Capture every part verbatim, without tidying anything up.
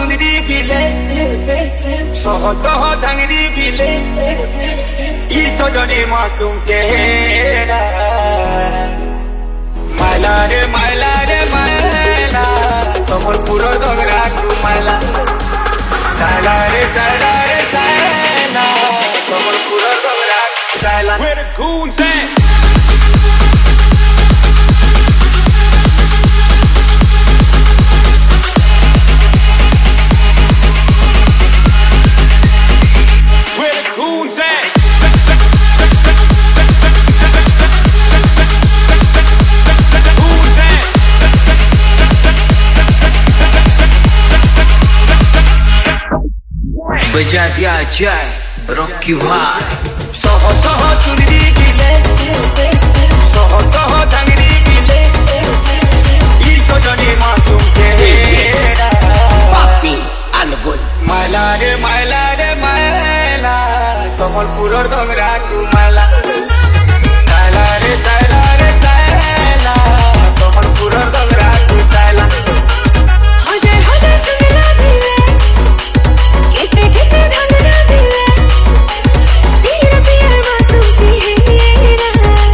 सुंदरी बिले सह सह धांगरी बिले ई सजनी मासूम चेहरा माला रे माला रे माला संबलपुर डगरा माला साला रे साला रे साला संबलपुर डगरा साला Where the goons at? बजा दिया जाए रॉकी भाई सह सह चुनरी गिले सह सह धांगरी गिले ई सजनी मासूम चेहरा पापी अलगुल माला रे माला रे माला संबलपुर डगरा माला साला रे साला रे साला संबलपुर डगरा साला हजार हजार सुनरा दिले कितने कितने धनरा दिले तेरा सियार मासूम चेहरा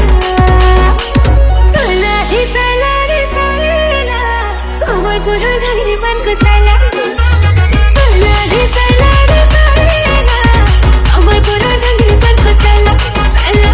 साला रे साला रे साला संबलपुर धांगरी मन को साला साला रे साला रे साला संबलपुर धांगरी मन को साला साला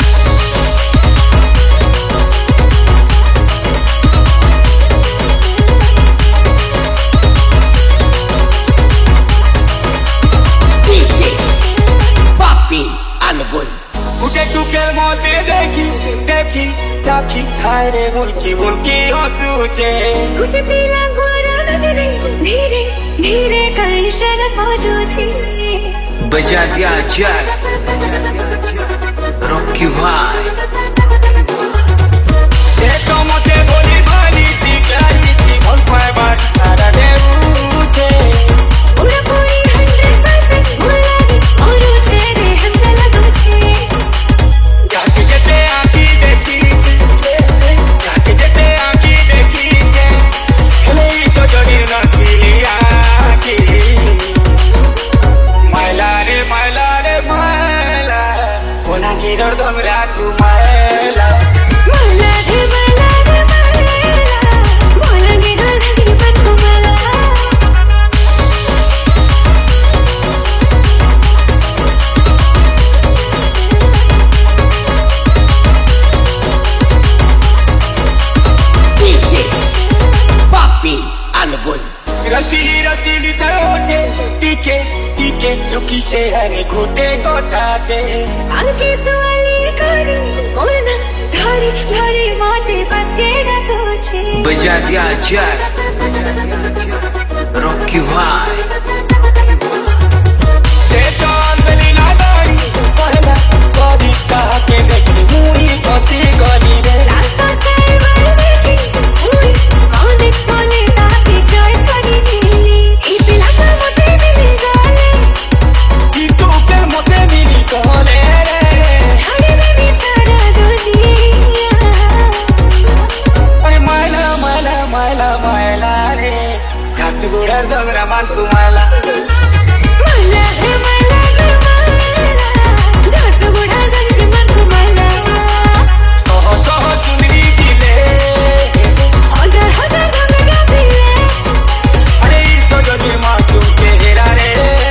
टुके टुके मोते देखी देखी ताकी हाय रे मुल्की मुल्की हंसूचे कुटे पीला गोरा नजरे धीरे धीरे कर शर्म रुचि बजा दिया जाए रॉकी भाई से तो मोते बोली भाली सी प्यारी सी भल पाए बात सारा देऊचे पूरा पूरी हंड्रेड परसेंट मुरादी और रुचे रे हम दला तुझे जाके जते आँखी देखी जाके जते आँखी देखी हेले तो जड़ी नसीली आँखी मायला रे मायला रे मायला ओना की दर्द हमरा तू मायला माला रे माला रे माला माला गे डोल धांगरी मन को माला पापी अलगुल रसीली रसीली तरोटे टीके टीके लुकी चेहरे घोटे गोटाते आंखें सवाली करी कोरना धारी धारी माथे बस के ना तुझे बजा दिया जाए रॉकी भाई से चांद बली ना दारी पहला कभी कहा के देखी मुई पति गली रे रास्ता स्टाइल वाली देखी उई आने कोने ताकि चॉइस करी नीली इतना का मोते मिली गाले कि तू के मोते मिली कहले रे झाड़ी में भी सारा दुनिया अरे मायला मायला मायला मायला रे झांसगुड़ा डगरा मान तू मायला माला रे माला रे माला झांसगुड़ा धांगरी मन को माला सह सह चुनरी गिले हजार हजार धांगरा दिले अरे ई सजनी मासूम चेहरा रे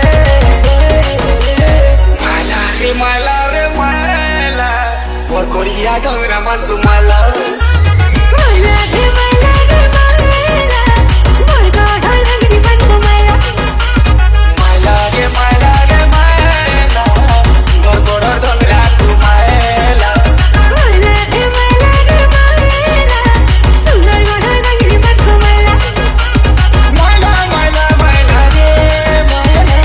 माला रे माला रे माला और कोरिया डगरा मान तू माला माला रे माला रे माला मोर गाढ़ा धांगरी मन को माला माला रे माला रे माला और गोड़ डगरा तू माला माला रे माला रे माला सुंदर गाढ़ा धांगरी मन को माला माला माला माला रे माला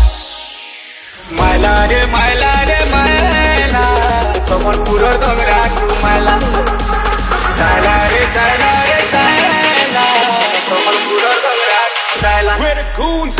माला रे माला रे माला संबलपुर डगरा तू माला साला रे साला रे साला संबलपुर डगरा साला Where the goons